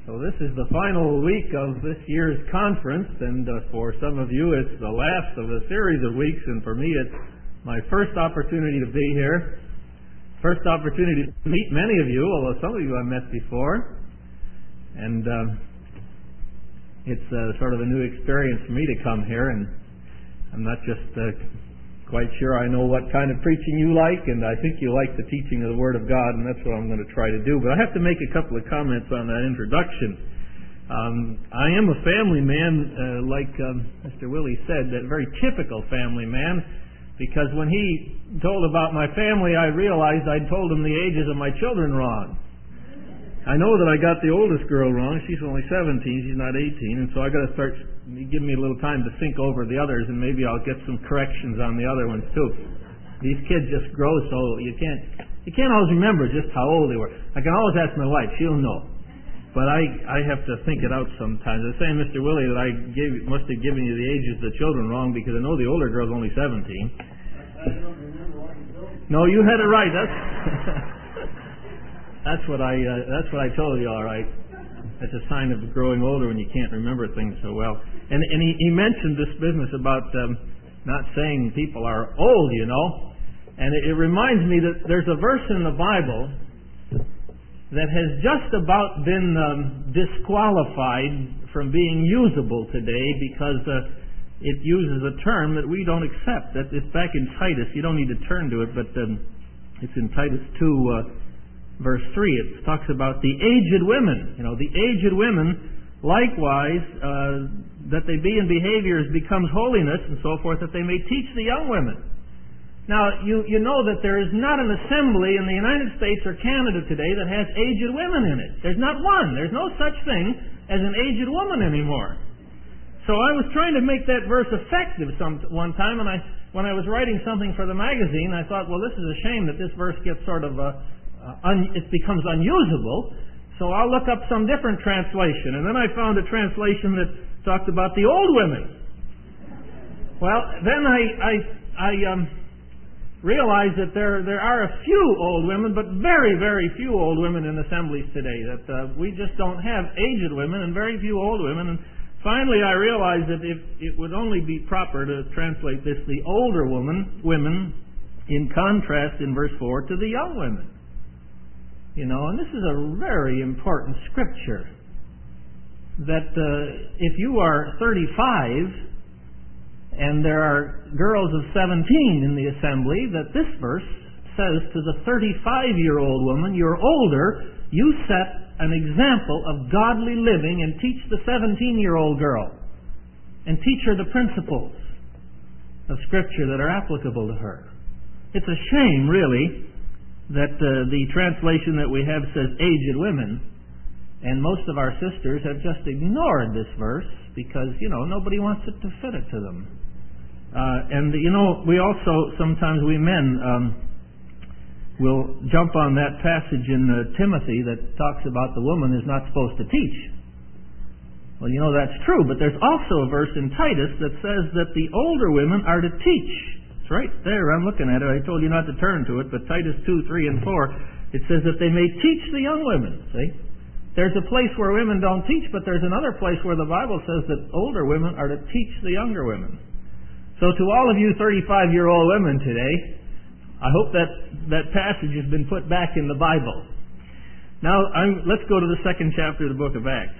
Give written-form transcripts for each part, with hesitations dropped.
So this is the final week of this year's conference, and for some of you it's the last of a series of weeks, and for me it's my first opportunity to be here, first opportunity to meet many of you, although some of you I've met before, and it's sort of a new experience for me to come here, and I'm not just quite sure I know what kind of preaching you like, and I think you like the teaching of the Word of God, and that's what I'm going to try to do. But I have to make a couple of comments on that introduction. I am a family man, like Mr. Willie said, a very typical family man, because when he told about my family, I realized I'd told him the ages of my children wrong. I know that I got the oldest girl wrong. She's only 17. She's not 18. And so I got to start giving me a little time to think over the others, and maybe I'll get some corrections on the other ones too. These kids just grow so you can't always remember just how old they were. I can always ask my wife; she'll know. But I have to think it out sometimes. I was saying, Mr. Willie, that I must have given you the ages of the children wrong, because I know the older girl's only 17. I don't remember what you told me. No, you had it right. That's what I told you, all right. That's a sign of growing older when you can't remember things so well. And he mentioned this business about not saying people are old, you know. And it reminds me that there's a verse in the Bible that has just about been disqualified from being usable today because it uses a term that we don't accept. It's back in Titus. You don't need to turn to it, but it's in Titus 2, Verse 3, it talks about the aged women. You know, the aged women, likewise, that they be in behaviors becomes holiness and so forth, that they may teach the young women. Now, you know that there is not an assembly in the United States or Canada today that has aged women in it. There's not one. There's no such thing as an aged woman anymore. So I was trying to make that verse effective one time, and when I was writing something for the magazine, I thought, well, this is a shame that this verse gets sort of it becomes unusable, so I'll look up some different translation. And then I found a translation that talked about the old women. Well, then I realized that there are a few old women, but very, very few old women in assemblies today. That we just don't have aged women and very few old women. And finally I realized that if it would only be proper to translate this, the older women, in contrast in verse 4 to the young women. You know, and this is a very important scripture, that if you are 35 and there are girls of 17 in the assembly, that this verse says to the 35-year-old woman, you're older, you set an example of godly living and teach the 17-year-old girl, and teach her the principles of Scripture that are applicable to her. It's a shame, really, that the translation that we have says aged women, and most of our sisters have just ignored this verse because, you know, nobody wants it to fit it to them. And, you know, we also, sometimes we men will jump on that passage in Timothy that talks about the woman is not supposed to teach. Well, you know, that's true, but there's also a verse in Titus that says that the older women are to teach. It's right there. I'm looking at it. I told you not to turn to it, but Titus 2, 3, and 4, it says that they may teach the young women. See? There's a place where women don't teach, but there's another place where the Bible says that older women are to teach the younger women. So to all of you 35-year-old women today, I hope that passage has been put back in the Bible. Now, let's go to the second chapter of the book of Acts.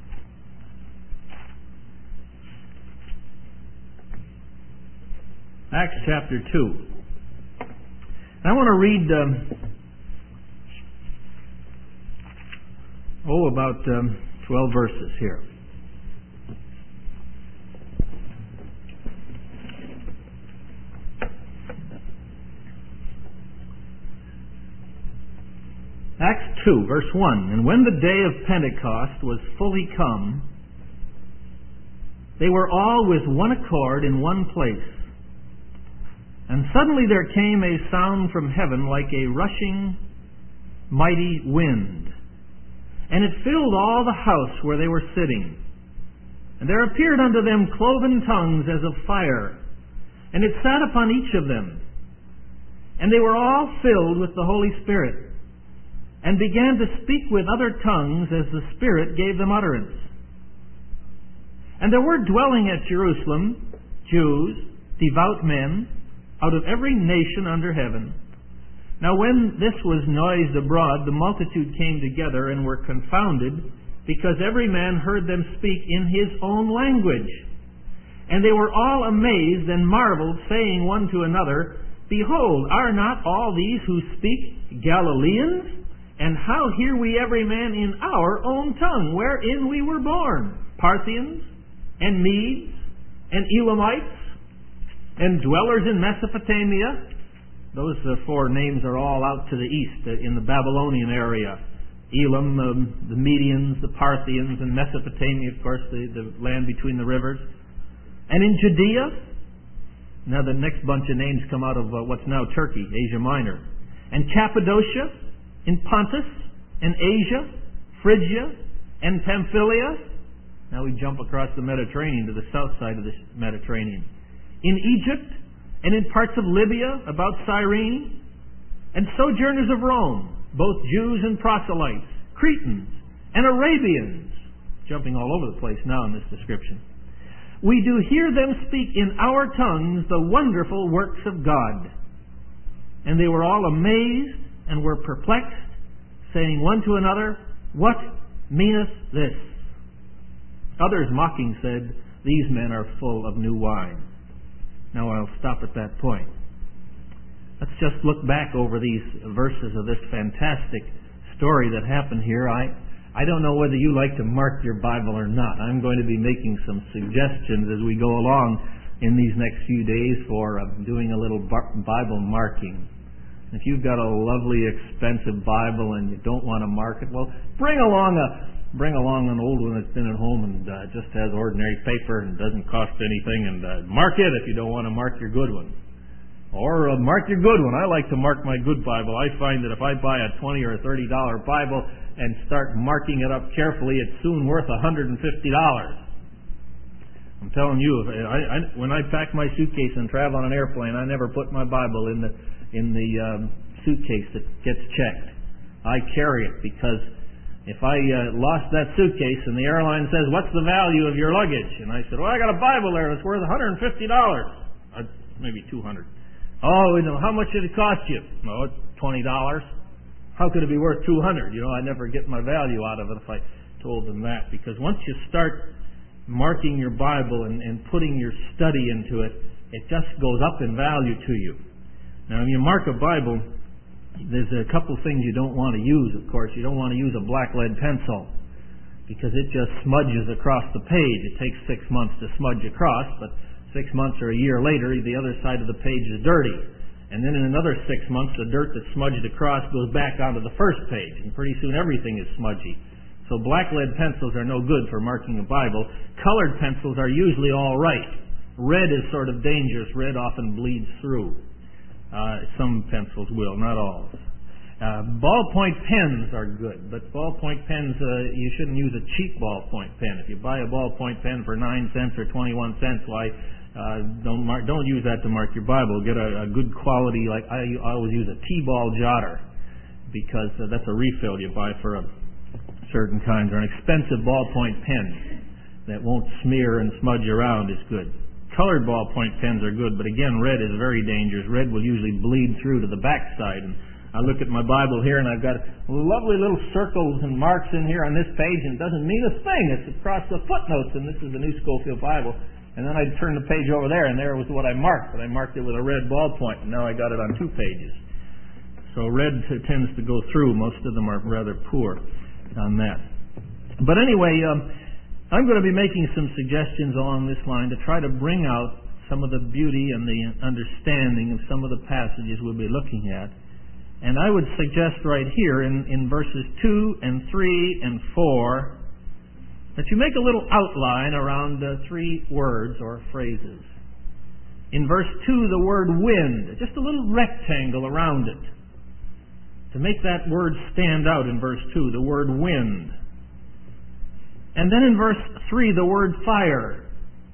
Acts chapter 2. I want to read about 12 verses here. Acts 2, verse 1. And when the day of Pentecost was fully come, they were all with one accord in one place. And suddenly there came a sound from heaven like a rushing, mighty wind, and it filled all the house where they were sitting. And there appeared unto them cloven tongues as of fire, and it sat upon each of them. And they were all filled with the Holy Spirit, and began to speak with other tongues as the Spirit gave them utterance. And there were dwelling at Jerusalem Jews, devout men, out of every nation under heaven. Now when this was noised abroad, the multitude came together and were confounded, because every man heard them speak in his own language. And they were all amazed and marveled, saying one to another, Behold, are not all these who speak Galileans? And how hear we every man in our own tongue, wherein we were born? Parthians, and Medes, and Elamites, and dwellers in Mesopotamia. Those four names are all out to the east, in the Babylonian area. Elam, the Medians, the Parthians, and Mesopotamia, of course, the land between the rivers. And in Judea, now the next bunch of names come out of what's now Turkey, Asia Minor. And Cappadocia, in Pontus, and Asia, Phrygia, and Pamphylia. Now we jump across the Mediterranean to the south side of the Mediterranean. In Egypt, and in parts of Libya, about Cyrene, and sojourners of Rome, both Jews and proselytes, Cretans, and Arabians, jumping all over the place now in this description. We do hear them speak in our tongues the wonderful works of God. And they were all amazed and were perplexed, saying one to another, What meaneth this? Others mocking said, These men are full of new wine. Now I'll stop at that point. Let's just look back over these verses of this fantastic story that happened here. I don't know whether you like to mark your Bible or not. I'm going to be making some suggestions as we go along in these next few days for doing a little Bible marking. If you've got a lovely, expensive Bible and you don't want to mark it, well, bring along an old one that's been at home and just has ordinary paper and doesn't cost anything, and mark it if you don't want to mark your good one. Or mark your good one. I like to mark my good Bible. I find that if I buy a $20 or $30 Bible and start marking it up carefully, it's soon worth $150. I'm telling you, when I pack my suitcase and travel on an airplane, I never put my Bible in the suitcase that gets checked. I carry it because if I lost that suitcase and the airline says, "What's the value of your luggage?" and I said, "Well, I got a Bible there that's worth $150, maybe $200. Oh, how much did it cost you? Oh, it's $20. How could it be worth $200? I never get my value out of it if I told them that. Because once you start marking your Bible and putting your study into it, it just goes up in value to you. Now, when you mark a Bible, there's a couple things you don't want to use, of course. You don't want to use a black lead pencil because it just smudges across the page. It takes 6 months to smudge across, but 6 months or a year later, the other side of the page is dirty. And then in another 6 months, the dirt that's smudged across goes back onto the first page, and pretty soon everything is smudgy. So black lead pencils are no good for marking a Bible. Colored pencils are usually all right. Red is sort of dangerous. Red often bleeds through. Some pencils will, not all. Ballpoint pens are good, but ballpoint pens, you shouldn't use a cheap ballpoint pen. If you buy a ballpoint pen for 9 cents or 21 cents, why, don't use that to mark your Bible. Get a good quality, like I always use a T-ball jotter, because that's a refill you buy for a certain kind, or an expensive ballpoint pen that won't smear and smudge around is good. Colored ballpoint pens are good, but again, red is very dangerous. Red will usually bleed through to the backside. And I look at my Bible here, and I've got lovely little circles and marks in here on this page, and it doesn't mean a thing. It's across the footnotes, and this is the New Schofield Bible. And then I turn the page over there, and there was what I marked, but I marked it with a red ballpoint, and now I got it on 2 pages. So red tends to go through. Most of them are rather poor on that. But anyway, I'm going to be making some suggestions along this line to try to bring out some of the beauty and the understanding of some of the passages we'll be looking at. And I would suggest right here in verses 2 and 3 and 4 that you make a little outline around 3 words or phrases. In verse 2, the word wind, just a little rectangle around it, to make that word stand out in verse 2, the word wind. And then in verse 3, the word fire.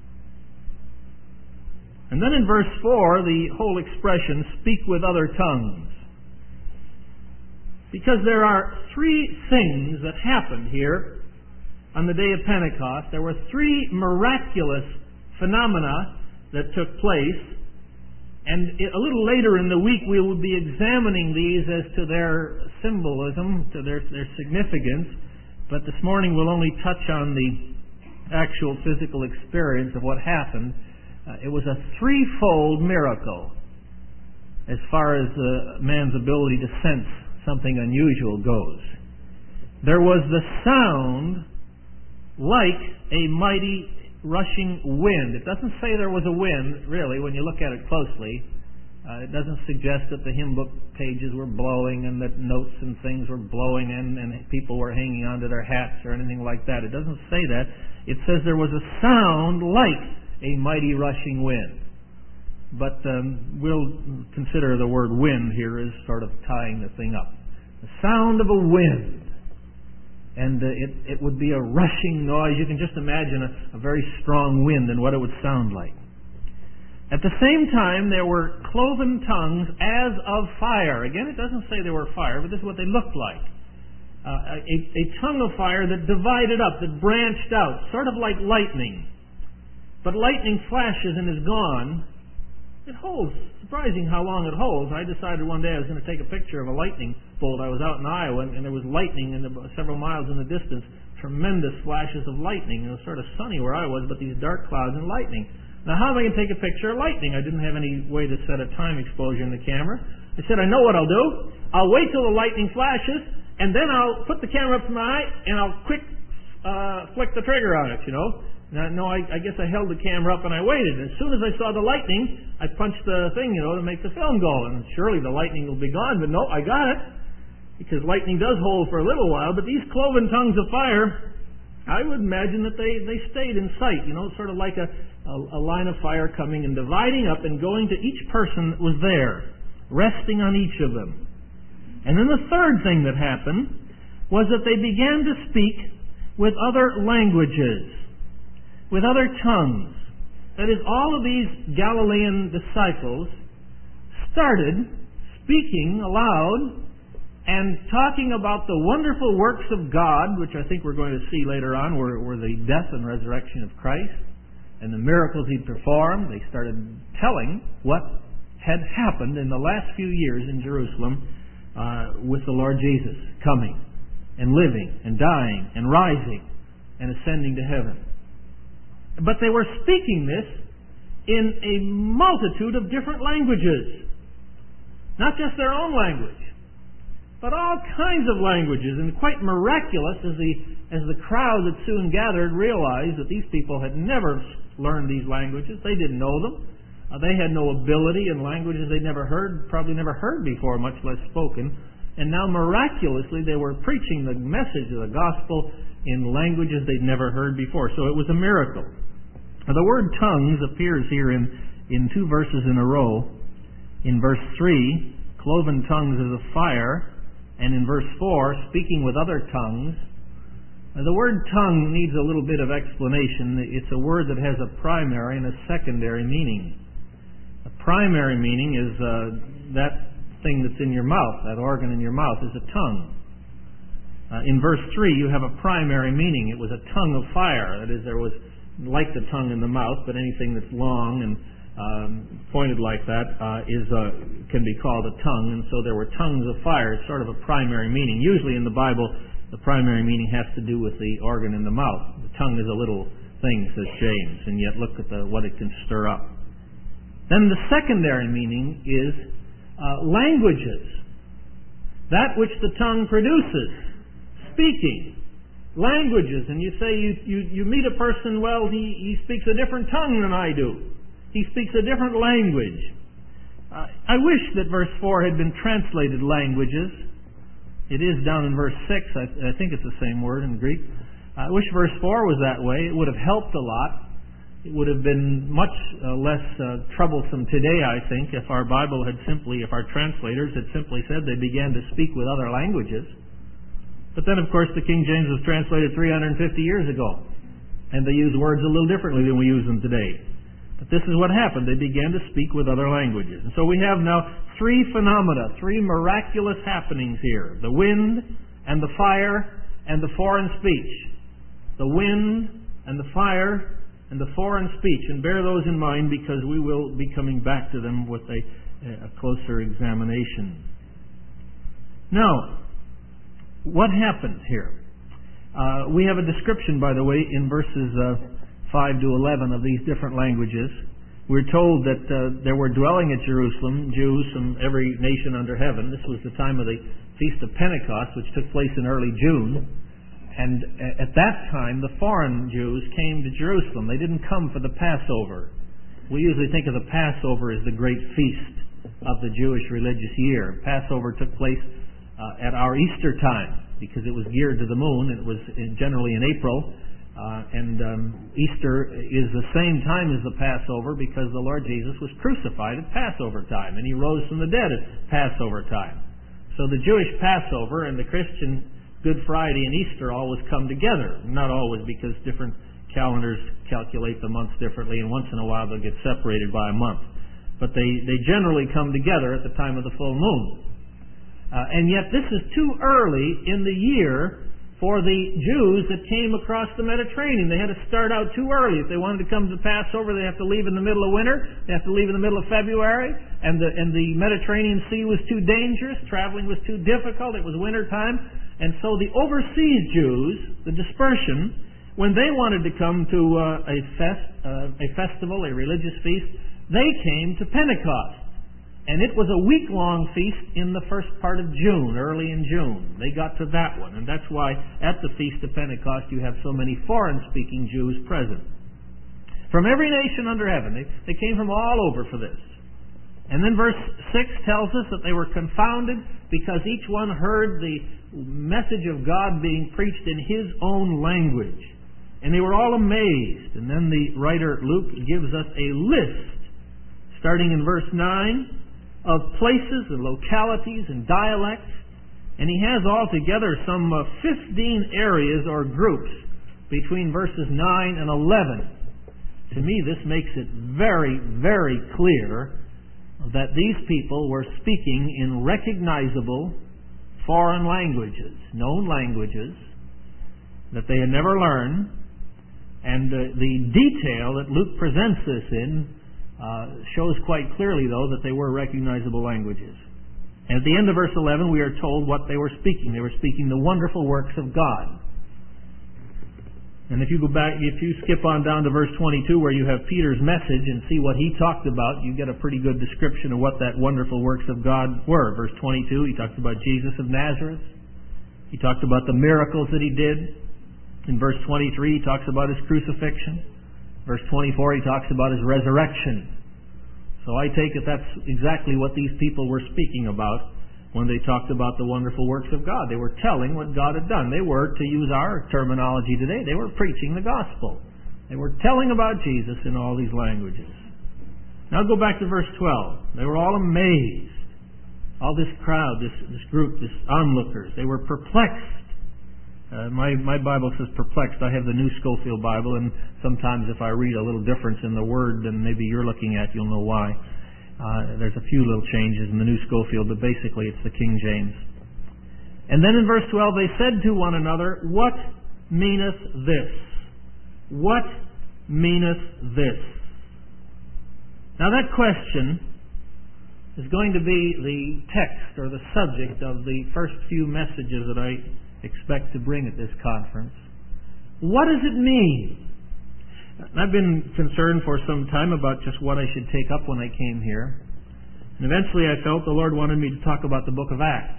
And then in verse 4, the whole expression, speak with other tongues. Because there are three things that happened here on the day of Pentecost. There were three miraculous phenomena that took place, and a little later in the week we will be examining these as to their symbolism, to their significance, but this morning we'll only touch on the actual physical experience of what happened. It was a threefold miracle as far as man's ability to sense something unusual goes. There was the sound like a mighty rushing wind. It doesn't say there was a wind, really, when you look at it closely. It doesn't suggest that the hymn book pages were blowing and that notes and things were blowing and people were hanging onto their hats or anything like that. It doesn't say that. It says there was a sound like a mighty rushing wind. But we'll consider the word wind here as sort of tying the thing up. The sound of a wind. And it would be a rushing noise. You can just imagine a very strong wind and what it would sound like. At the same time, there were cloven tongues as of fire. Again, it doesn't say they were fire, but this is what they looked like. A tongue of fire that divided up, that branched out, sort of like lightning. But lightning flashes and is gone. It holds. Surprising how long it holds. I decided one day I was going to take a picture of a lightning bolt. I was out in Iowa, and there was lightning several miles in the distance. Tremendous flashes of lightning. It was sort of sunny where I was, but these dark clouds and lightning. Now, how am I going to take a picture of lightning? I didn't have any way to set a time exposure in the camera. I said, I know what I'll do. I'll wait till the lightning flashes, and then I'll put the camera up to my eye, and I'll quick flick the trigger on it, you know. No, I guess I held the camera up and I waited. As soon as I saw the lightning, I punched the thing, to make the film go. And surely the lightning will be gone. But no, I got it. Because lightning does hold for a little while. But these cloven tongues of fire, I would imagine that they stayed in sight. Sort of like a line of fire coming and dividing up and going to each person that was there, resting on each of them. And then the third thing that happened was that they began to speak with other languages, with other tongues. That is, all of these Galilean disciples started speaking aloud and talking about the wonderful works of God, which I think we're going to see later on were the death and resurrection of Christ and the miracles He performed. They started telling what had happened in the last few years in Jerusalem with the Lord Jesus coming and living and dying and rising and ascending to heaven. But they were speaking this in a multitude of different languages. Not just their own language, but all kinds of languages. And quite miraculous as the crowd that soon gathered realized that these people had never learned these languages. They didn't know them. They had no ability in languages they'd never heard, probably never heard before, much less spoken. And now miraculously they were preaching the message of the gospel in languages they'd never heard before. So it was a miracle. Now, the word tongues appears here in two verses in a row. In verse 3, cloven tongues as of fire, and in verse 4, speaking with other tongues. Now, the word tongue needs a little bit of explanation. It's a word that has a primary and a secondary meaning. A primary meaning is that thing that's in your mouth, that organ in your mouth is a tongue. In verse 3, you have a primary meaning. It was a tongue of fire. That is, there was like the tongue in the mouth, but anything that's long and pointed like that can be called a tongue. And so there were tongues of fire. It's sort of a primary meaning. Usually in the Bible, the primary meaning has to do with the organ in the mouth. The tongue is a little thing, says James, and yet look at what it can stir up. Then the secondary meaning is languages. That which the tongue produces. Speaking. Languages. And you say you meet a person, well, he speaks a different tongue than I do. He speaks a different language. I wish that verse 4 had been translated languages. It is down in verse 6. I think it's the same word in Greek. I wish verse 4 was that way. It would have helped a lot. It would have been much less troublesome today, I think, if our translators had simply said they began to speak with other languages. But then, of course, the King James was translated 350 years ago, and they use words a little differently than we use them today. But this is what happened. They began to speak with other languages. And so we have now three phenomena, three miraculous happenings here. The wind and the fire and the foreign speech. The wind and the fire and the foreign speech. And bear those in mind because we will be coming back to them with a closer examination. Now, what happened here? We have a description, by the way, in verses 5 to 11 of these different languages. We're told that there were dwelling at Jerusalem Jews from every nation under heaven. This was the time of the Feast of Pentecost, which took place in early June. And at that time, the foreign Jews came to Jerusalem. They didn't come for the Passover. We usually think of the Passover as the great feast of the Jewish religious year. Passover took place at our Easter time because it was geared to the moon. It was generally in April. Easter is the same time as the Passover because the Lord Jesus was crucified at Passover time and He rose from the dead at Passover time. So the Jewish Passover and the Christian Good Friday and Easter always come together. Not always, because different calendars calculate the months differently, and once in a while they'll get separated by a month. But they generally come together at the time of the full moon. And yet this is too early in the year for the Jews that came across the Mediterranean. They had to start out too early. If they wanted to come to Passover, they have to leave in the middle of winter. They have to leave in the middle of February. And the Mediterranean Sea was too dangerous. Traveling was too difficult. It was winter time. And so the overseas Jews, the dispersion, when they wanted to come to a festival, a religious feast, they came to Pentecost. And it was a week-long feast in the first part of June, early in June. They got to that one. And that's why at the Feast of Pentecost you have so many foreign-speaking Jews present. From every nation under heaven. They came from all over for this. And then verse 6 tells us that they were confounded because each one heard the message of God being preached in his own language. And they were all amazed. And then the writer Luke gives us a list, starting in verse 9, of places and localities and dialects. And he has altogether some 15 areas or groups between verses 9 and 11. To me, this makes it very, very clear that these people were speaking in recognizable foreign languages, known languages that they had never learned. And the detail that Luke presents this in shows quite clearly, though, that they were recognizable languages. And at the end of verse 11, we are told what they were speaking. They were speaking the wonderful works of God. And if you go back, if you skip on down to verse 22, where you have Peter's message and see what he talked about, you get a pretty good description of what that wonderful works of God were. Verse 22, he talks about Jesus of Nazareth. He talked about the miracles that he did. In verse 23, he talks about his crucifixion. Verse 24, he talks about his resurrection. So I take it that's exactly what these people were speaking about when they talked about the wonderful works of God. They were telling what God had done. They were, to use our terminology today, they were preaching the gospel. They were telling about Jesus in all these languages. Now go back to verse 12. They were all amazed. All this crowd, this group, this onlookers, they were perplexed. My Bible says perplexed. I have the New Scofield Bible, and sometimes if I read a little difference in the word than maybe you're looking at, you'll know why. There's a few little changes in the New Scofield, but basically it's the King James. And then in verse 12, they said to one another, "What meaneth this? What meaneth this?" Now that question is going to be the text or the subject of the first few messages that I expect to bring at this conference. What does it mean? I've been concerned for some time about just what I should take up when I came here. And eventually I felt the Lord wanted me to talk about the book of Acts.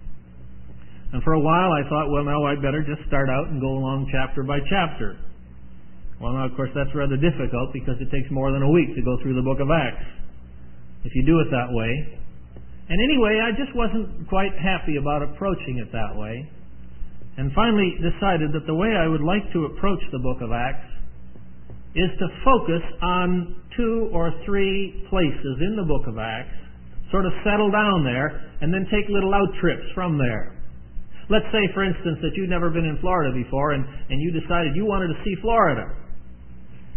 And for a while I thought, well, now I'd better just start out and go along chapter by chapter. Well, now, of course, that's rather difficult because it takes more than a week to go through the book of Acts if you do it that way. And anyway, I just wasn't quite happy about approaching it that way. And finally decided that the way I would like to approach the book of Acts is to focus on 2 or 3 places in the book of Acts, sort of settle down there, and then take little out trips from there. Let's say, for instance, that you'd never been in Florida before, and you decided you wanted to see Florida.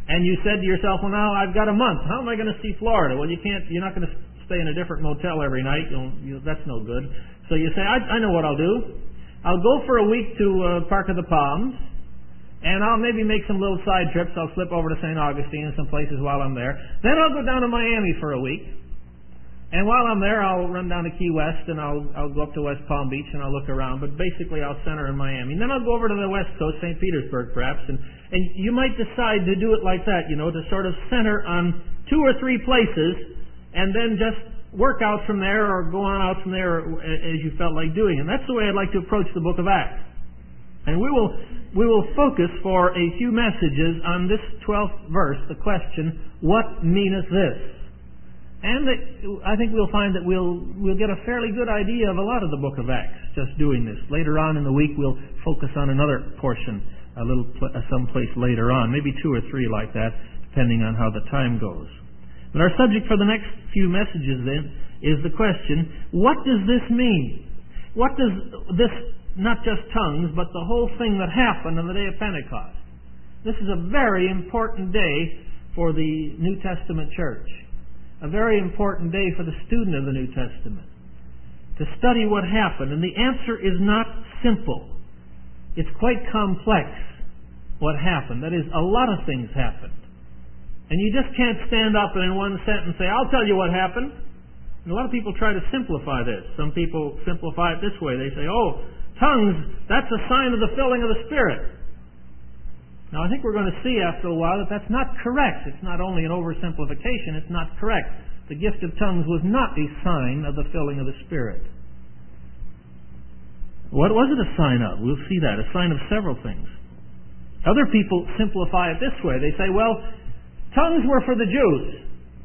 And you said to yourself, well, now I've got a month. How am I going to see Florida? Well, you're not going to stay in a different motel every night. That's no good. So you say, I know what I'll do. I'll go for a week to Park of the Palms, and I'll maybe make some little side trips. I'll slip over to St. Augustine and some places while I'm there. Then I'll go down to Miami for a week. And while I'm there, I'll run down to Key West, and I'll go up to West Palm Beach, and I'll look around. But basically, I'll center in Miami. And then I'll go over to the West Coast, St. Petersburg, perhaps. And you might decide to do it like that, to sort of center on 2 or 3 places, and then just work out from there, or go on out from there as you felt like doing. And that's the way I'd like to approach the book of Acts. And we will focus for a few messages on this 12th verse, the question, what meaneth this? And I think we'll find that we'll get a fairly good idea of a lot of the book of Acts just doing this. Later on in the week, we'll focus on another portion, someplace later on, maybe 2 or 3 like that, depending on how the time goes. But our subject for the next few messages then is the question, what does this mean? What does this, not just tongues, but the whole thing that happened on the day of Pentecost? This is a very important day for the New Testament church. A very important day for the student of the New Testament to study what happened. And the answer is not simple. It's quite complex, what happened. That is, a lot of things happened. And you just can't stand up and in one sentence say, I'll tell you what happened. And a lot of people try to simplify this. Some people simplify it this way. They say, tongues, that's a sign of the filling of the Spirit. Now, I think we're going to see after a while that that's not correct. It's not only an oversimplification, it's not correct. The gift of tongues was not a sign of the filling of the Spirit. What was it a sign of? We'll see that. A sign of several things. Other people simplify it this way. They say, tongues were for the Jews.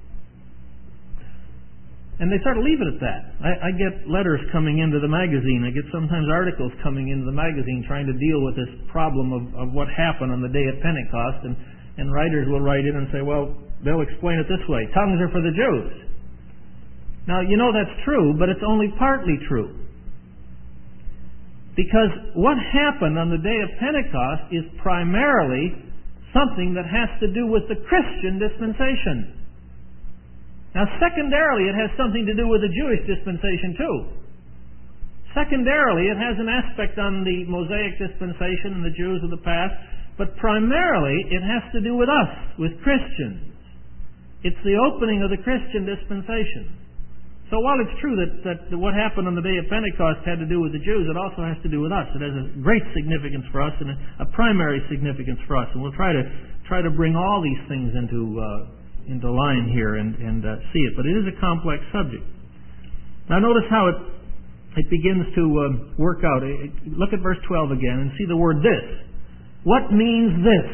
And they sort of leave it at that. I get letters coming into the magazine. I get sometimes articles coming into the magazine trying to deal with this problem of what happened on the day of Pentecost. And writers will write in and say, they'll explain it this way. Tongues are for the Jews. Now, that's true, but it's only partly true. Because what happened on the day of Pentecost is primarily something that has to do with the Christian dispensation. Now, secondarily, it has something to do with the Jewish dispensation, too. Secondarily, it has an aspect on the Mosaic dispensation and the Jews of the past, but primarily, it has to do with us, with Christians. It's the opening of the Christian dispensation. So while it's true that what happened on the day of Pentecost had to do with the Jews, it also has to do with us. It has a great significance for us and a primary significance for us. And we'll try to bring all these things into line here and see it. But it is a complex subject. Now notice how it begins to work out. Look at verse 12 again and see the word this. What means this?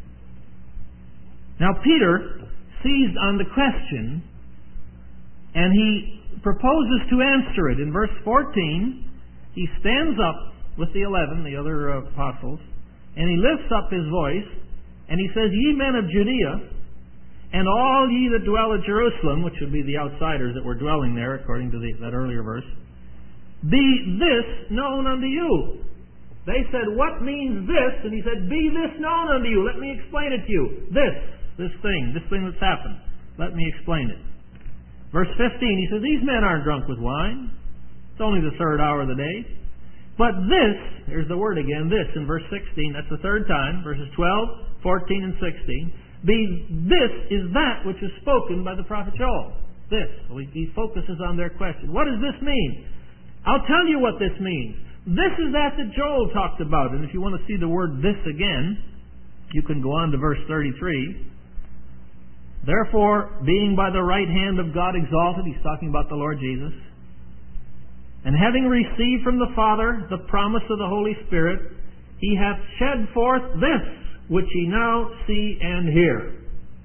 Now Peter seized on the question and he proposes to answer it. In verse 14, he stands up with the 11, the other apostles, and he lifts up his voice and he says, Ye men of Judea, and all ye that dwell at Jerusalem, which would be the outsiders that were dwelling there, according to that earlier verse, be this known unto you. They said, what means this? And he said, be this known unto you. Let me explain it to you. This thing that's happened. Let me explain it. Verse 15, he says, these men aren't drunk with wine. It's only the 3rd hour of the day. But this, here's the word again, this in verse 16, that's the 3rd time, verses 12, 14, and 16. This is that which is spoken by the prophet Joel. This. He focuses on their question. What does this mean? I'll tell you what this means. This is that Joel talked about. And if you want to see the word this again, you can go on to verse 33. Therefore, being by the right hand of God exalted, he's talking about the Lord Jesus, and having received from the Father the promise of the Holy Spirit, he hath shed forth this, which ye now see and hear.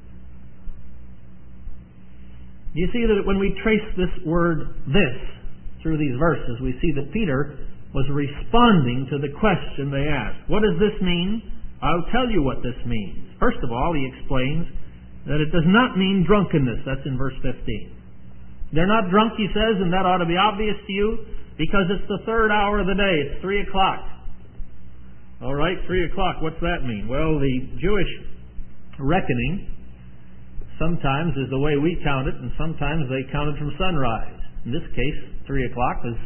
You see that when we trace this word this through these verses, we see that Peter was responding to the question they asked. What does this mean? I'll tell you what this means. First of all, he explains that it does not mean drunkenness. That's in verse 15. They're not drunk, he says, and that ought to be obvious to you because it's the 3rd hour of the day. It's 3 o'clock. All right, 3 o'clock. What's that mean? Well, the Jewish reckoning sometimes is the way we count it, and sometimes they counted from sunrise. In this case, 3 o'clock was,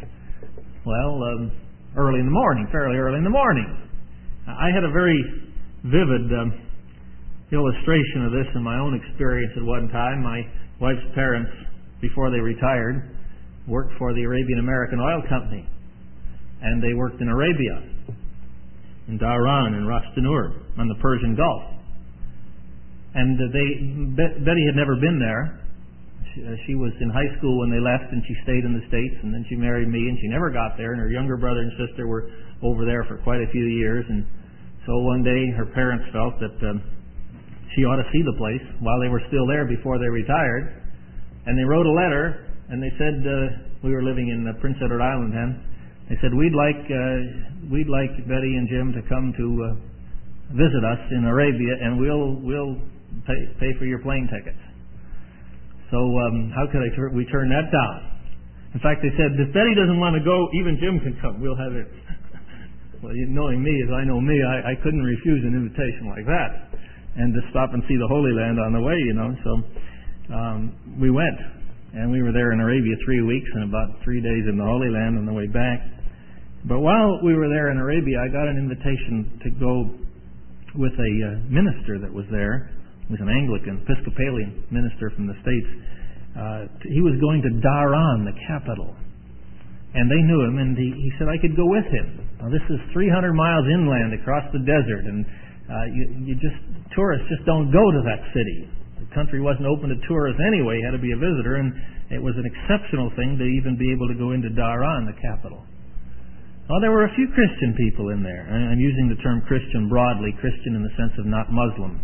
early in the morning, fairly early in the morning. I had a very vivid illustration of this in my own experience at one time. My wife's parents, before they retired, worked for the Arabian American Oil Company, and they worked in Arabia, in Dhahran and Ras Tanur on the Persian Gulf. And Betty had never been there. She was in high school when they left, and she stayed in the States, and then she married me, and she never got there, and her younger brother and sister were over there for quite a few years. And so one day her parents felt that she ought to see the place while they were still there before they retired, and they wrote a letter, and they said, we were living in Prince Edward Island then, they said, we'd like Betty and Jim to come to visit us in Arabia, and we'll pay for your plane tickets. So how could we turn that down? In fact, they said, if Betty doesn't want to go, even Jim can come. We'll have it. Well, knowing me as I know me, I couldn't refuse an invitation like that, and to stop and see the Holy Land on the way, So we went, and we were there in Arabia 3 weeks and about 3 days in the Holy Land on the way back. But while we were there in Arabia, I got an invitation to go with a minister that was there. He was an Anglican, Episcopalian minister from the States. He was going to Dhahran, the capital. And they knew him, and he said I could go with him. Now, this is 300 miles inland across the desert, and tourists just don't go to that city. The country wasn't open to tourists anyway. You had to be a visitor, and it was an exceptional thing to even be able to go into Dhahran, the capital. Well, there were a few Christian people in there. I'm using the term Christian broadly, Christian in the sense of not Muslim.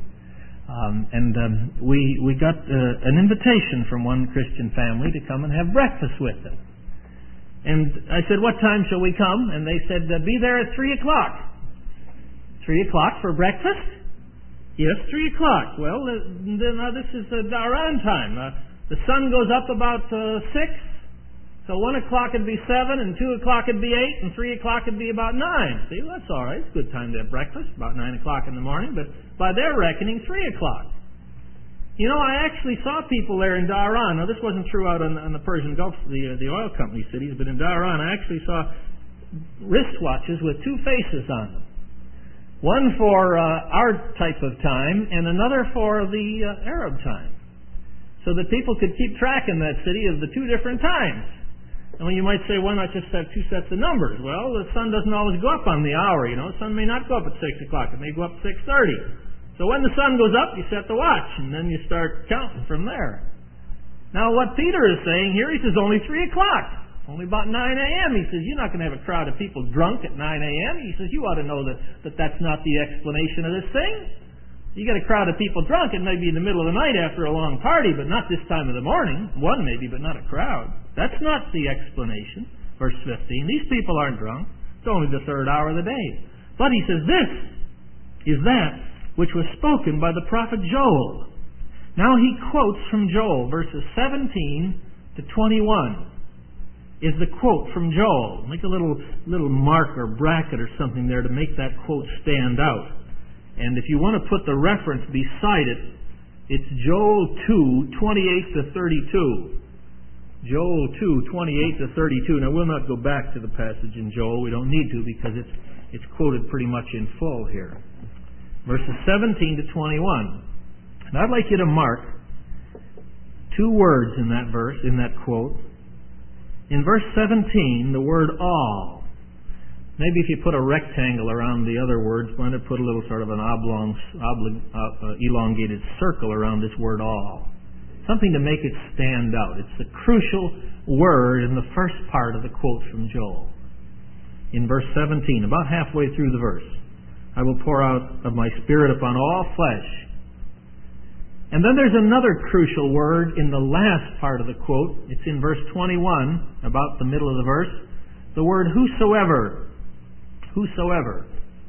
We got an invitation from one Christian family to come and have breakfast with them. And I said, what time shall we come? And they said, be there at 3 o'clock. 3 o'clock for breakfast? Yes, 3 o'clock. Well, this is Dhahran time. The sun goes up about 6. So 1 o'clock would be 7, and 2 o'clock would be 8, and 3 o'clock would be about 9. See, well, that's all right. It's a good time to have breakfast, about 9 o'clock in the morning, but by their reckoning, 3 o'clock. I actually saw people there in Dhahran. Now, this wasn't true out on the Persian Gulf, the oil company cities, but in Dhahran, I actually saw wristwatches with 2 faces on them. One for our type of time, and another for the Arab time, so that people could keep track in that city of the 2 different times. And you might say, why not just have 2 sets of numbers? Well, the sun doesn't always go up on the hour, The sun may not go up at 6 o'clock. It may go up at 6:30. So when the sun goes up, you set the watch, and then you start counting from there. Now, what Peter is saying here, he says only 3 o'clock. Only about 9 a.m. He says, you're not going to have a crowd of people drunk at 9 a.m. He says, you ought to know that that's not the explanation of this thing. You get a crowd of people drunk, it may be in the middle of the night after a long party, but not this time of the morning. One maybe, but not a crowd. That's not the explanation. Verse 15, these people aren't drunk. It's only the 3rd hour of the day. But he says, this is that which was spoken by the prophet Joel. Now he quotes from Joel, verses 17 to 21 is the quote from Joel. Make a little mark or bracket or something there to make that quote stand out. And if you want to put the reference beside it, it's Joel 2, 28 to 32. Joel 2, 28 to 32. Now, we'll not go back to the passage in Joel. We don't need to because it's quoted pretty much in full here. Verses 17 to 21. And I'd like you to mark 2 words in that verse, in that quote. In verse 17, the word all. Maybe if you put a rectangle around the other words, why not put a little sort of an elongated circle around this word all? Something to make it stand out. It's the crucial word in the first part of the quote from Joel. In verse 17, about halfway through the verse, I will pour out of my Spirit upon all flesh. And then there's another crucial word in the last part of the quote. It's in verse 21, about the middle of the verse. The word whosoever. Whosoever.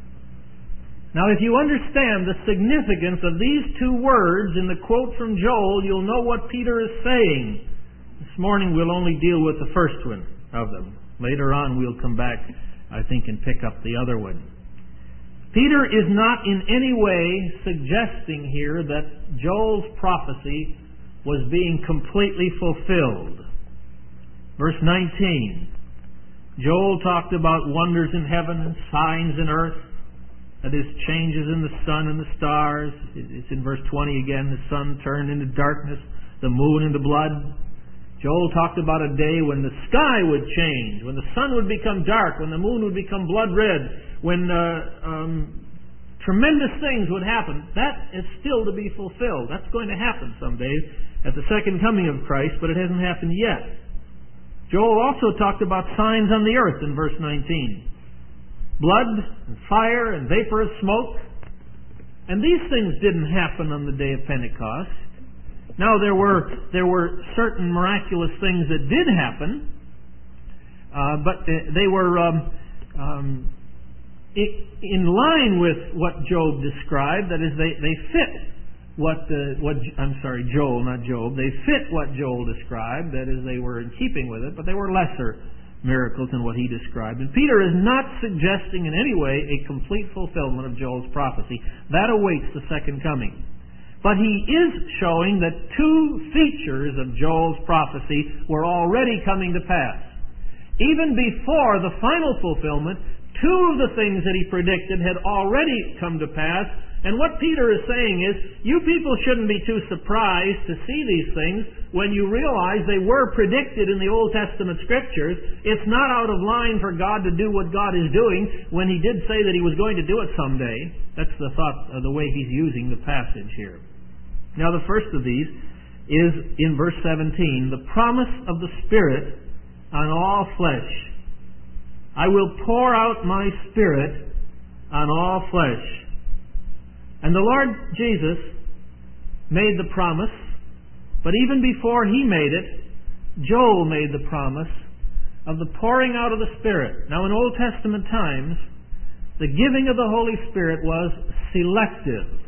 Now, if you understand the significance of these 2 words in the quote from Joel, you'll know what Peter is saying. This morning we'll only deal with the first one of them. Later on we'll come back, I think, and pick up the other one. Peter is not in any way suggesting here that Joel's prophecy was being completely fulfilled. Verse 19. Joel talked about wonders in heaven and signs in earth. That is, changes in the sun and the stars. It's in verse 20 again. The sun turned into darkness, the moon into blood. Joel talked about a day when the sky would change, when the sun would become dark, when the moon would become blood red, when tremendous things would happen. That is still to be fulfilled. That's going to happen someday at the second coming of Christ, but it hasn't happened yet. Joel also talked about signs on the earth in verse 19. Blood and fire and vapor of smoke. And these things didn't happen on the day of Pentecost. Now there were certain miraculous things that did happen, but they were in line with what Job described. That is, they fit Joel, not Job. They fit what Joel described. That is, they were in keeping with it, but they were lesser miracles than what he described. And Peter is not suggesting in any way a complete fulfillment of Joel's prophecy. That awaits the second coming. But he is showing that two features of Joel's prophecy were already coming to pass. Even before the final fulfillment, two of the things that he predicted had already come to pass. And what Peter is saying is, you people shouldn't be too surprised to see these things when you realize they were predicted in the Old Testament Scriptures. It's not out of line for God to do what God is doing when He did say that He was going to do it someday. That's the thought of the way He's using the passage here. Now the first of these is in verse 17, the promise of the Spirit on all flesh. I will pour out my Spirit on all flesh. And the Lord Jesus made the promise, but even before He made it, Joel made the promise of the pouring out of the Spirit. Now in Old Testament times, the giving of the Holy Spirit was selective.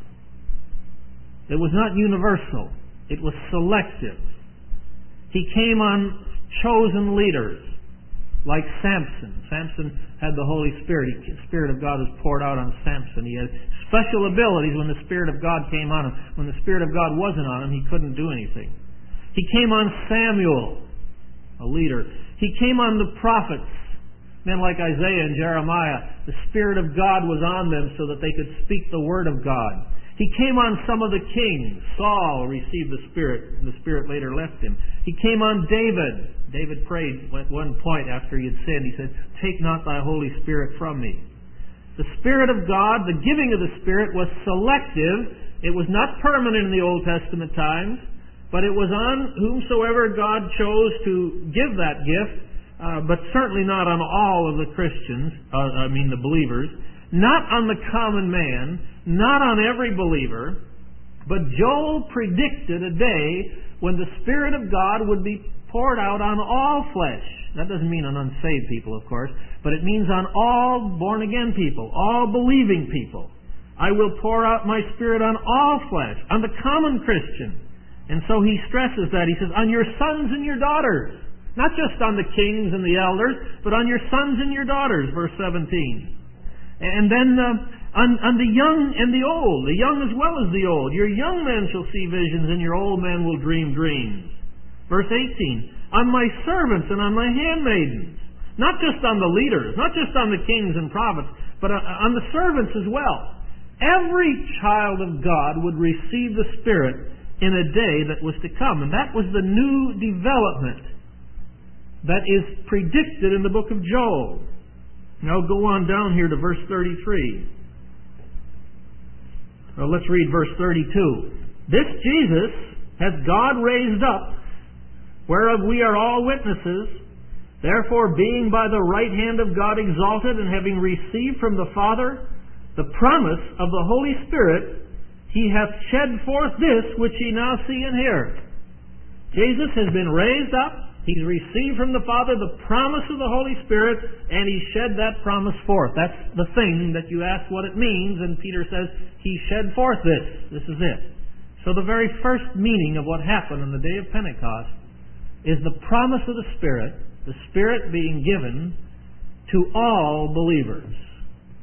It was not universal. It was selective. He came on chosen leaders, like Samson. Samson had the Holy Spirit. The Spirit of God was poured out on Samson. He had special abilities when the Spirit of God came on him. When the Spirit of God wasn't on him, he couldn't do anything. He came on Samuel, a leader. He came on the prophets, men like Isaiah and Jeremiah. The Spirit of God was on them so that they could speak the Word of God. He came on some of the kings. Saul received the Spirit, and the Spirit later left him. He came on David. David prayed at one point after he had sinned. He said, "Take not thy Holy Spirit from me." The Spirit of God, the giving of the Spirit, was selective. It was not permanent in the Old Testament times, but it was on whomsoever God chose to give that gift, but certainly not on all of the Christians, the believers, not on the common man, not on every believer, but Joel predicted a day when the Spirit of God would be poured out on all flesh. That doesn't mean on unsaved people, of course, but it means on all born-again people, all believing people. I will pour out my Spirit on all flesh, on the common Christian. And so he stresses that. He says, on your sons and your daughters. Not just on the kings and the elders, but on your sons and your daughters, verse 17. And then on the young and the old, the young as well as the old. Your young men shall see visions, and your old men will dream dreams. Verse 18, on my servants and on my handmaidens. Not just on the leaders, not just on the kings and prophets, but on the servants as well. Every child of God would receive the Spirit in a day that was to come. And that was the new development that is predicted in the book of Joel. Now go on down here to verse 33. Well, let's read verse 32. This Jesus hath God raised up, whereof we are all witnesses. Therefore, being by the right hand of God exalted, and having received from the Father the promise of the Holy Spirit, He hath shed forth this which ye now see and hear. Jesus has been raised up. He's received from the Father the promise of the Holy Spirit, and He shed that promise forth. That's the thing that you ask what it means, and Peter says, He shed forth this. This is it. So the very first meaning of what happened on the day of Pentecost is the promise of the Spirit being given to all believers.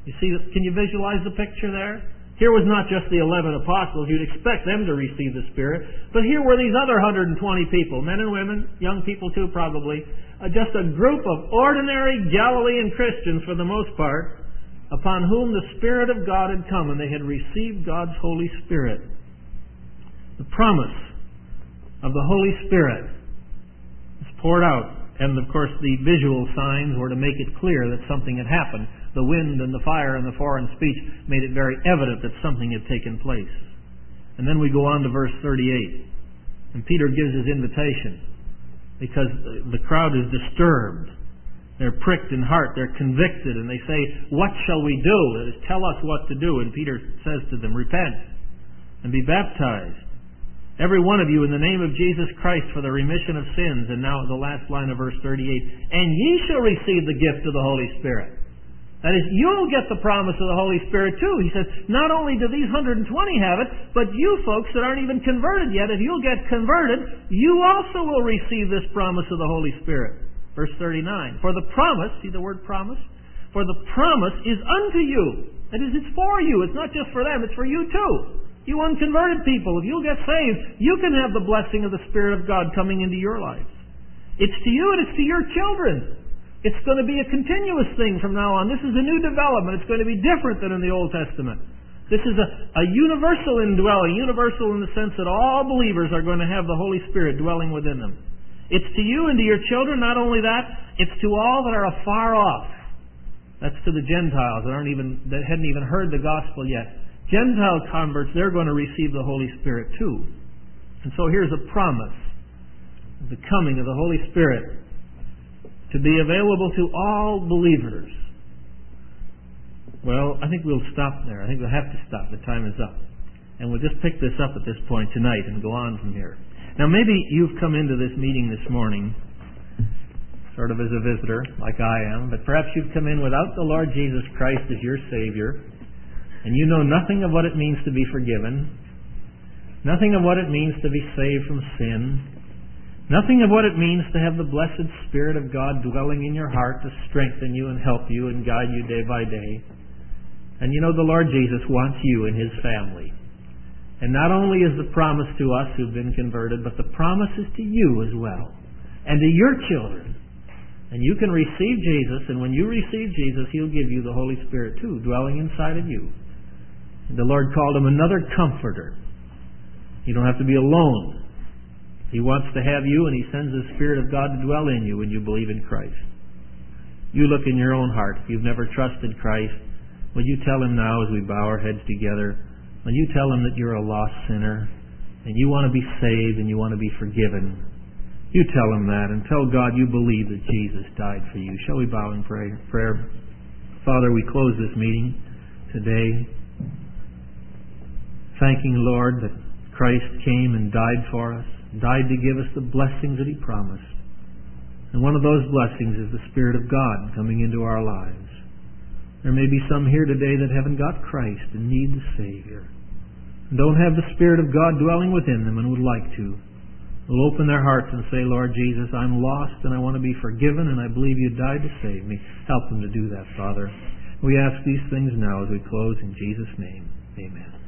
You see, can you visualize the picture there? Here was not just the 11 apostles. You'd expect them to receive the Spirit. But here were these other 120 people, men and women, young people too probably, just a group of ordinary Galilean Christians for the most part, upon whom the Spirit of God had come, and they had received God's Holy Spirit. The promise of the Holy Spirit was poured out. And of course the visual signs were to make it clear that something had happened. The wind and the fire and the foreign speech made it very evident that something had taken place. And then we go on to verse 38. And Peter gives his invitation because the crowd is disturbed. They're pricked in heart. They're convicted. And they say, what shall we do? That is, tell us what to do. And Peter says to them, repent and be baptized, every one of you, in the name of Jesus Christ for the remission of sins. And now the last line of verse 38. And ye shall receive the gift of the Holy Spirit. That is, you'll get the promise of the Holy Spirit too. He says, not only do these 120 have it, but you folks that aren't even converted yet, if you'll get converted, you also will receive this promise of the Holy Spirit. Verse 39. For the promise, see the word promise? For the promise is unto you. That is, it's for you. It's not just for them, it's for you too. You unconverted people, if you'll get saved, you can have the blessing of the Spirit of God coming into your lives. It's to you and it's to your children. It's going to be a continuous thing from now on. This is a new development. It's going to be different than in the Old Testament. This is a universal indwelling, universal in the sense that all believers are going to have the Holy Spirit dwelling within them. It's to you and to your children. Not only that, it's to all that are afar off. That's to the Gentiles that hadn't even heard the gospel yet. Gentile converts, they're going to receive the Holy Spirit too. And so here's a promise of the coming of the Holy Spirit to be available to all believers. Well, I think we'll stop there. I think we'll have to stop. The time is up. And we'll just pick this up at this point tonight and go on from here. Now maybe you've come into this meeting this morning sort of as a visitor, like I am, but perhaps you've come in without the Lord Jesus Christ as your Savior, and you know nothing of what it means to be forgiven, nothing of what it means to be saved from sin, nothing of what it means to have the blessed Spirit of God dwelling in your heart to strengthen you and help you and guide you day by day. And you know the Lord Jesus wants you in His family. And not only is the promise to us who've been converted, but the promise is to you as well, and to your children. And you can receive Jesus, and when you receive Jesus, He'll give you the Holy Spirit too, dwelling inside of you. And the Lord called Him another comforter. You don't have to be alone. He wants to have you, and He sends the Spirit of God to dwell in you when you believe in Christ. You look in your own heart. If you've never trusted Christ, will you tell Him now as we bow our heads together? Will you tell Him that you're a lost sinner, and you want to be saved, and you want to be forgiven? You tell Him that, and tell God you believe that Jesus died for you. Shall we bow in prayer? Father, we close this meeting today, thanking, Lord, that Christ came and died for us, died to give us the blessings that He promised. And one of those blessings is the Spirit of God coming into our lives. There may be some here today that haven't got Christ and need the Savior, and don't have the Spirit of God dwelling within them and would like to. Will open their hearts and say, Lord Jesus, I'm lost and I want to be forgiven, and I believe You died to save me. Help them to do that, Father. We ask these things now as we close in Jesus' name. Amen.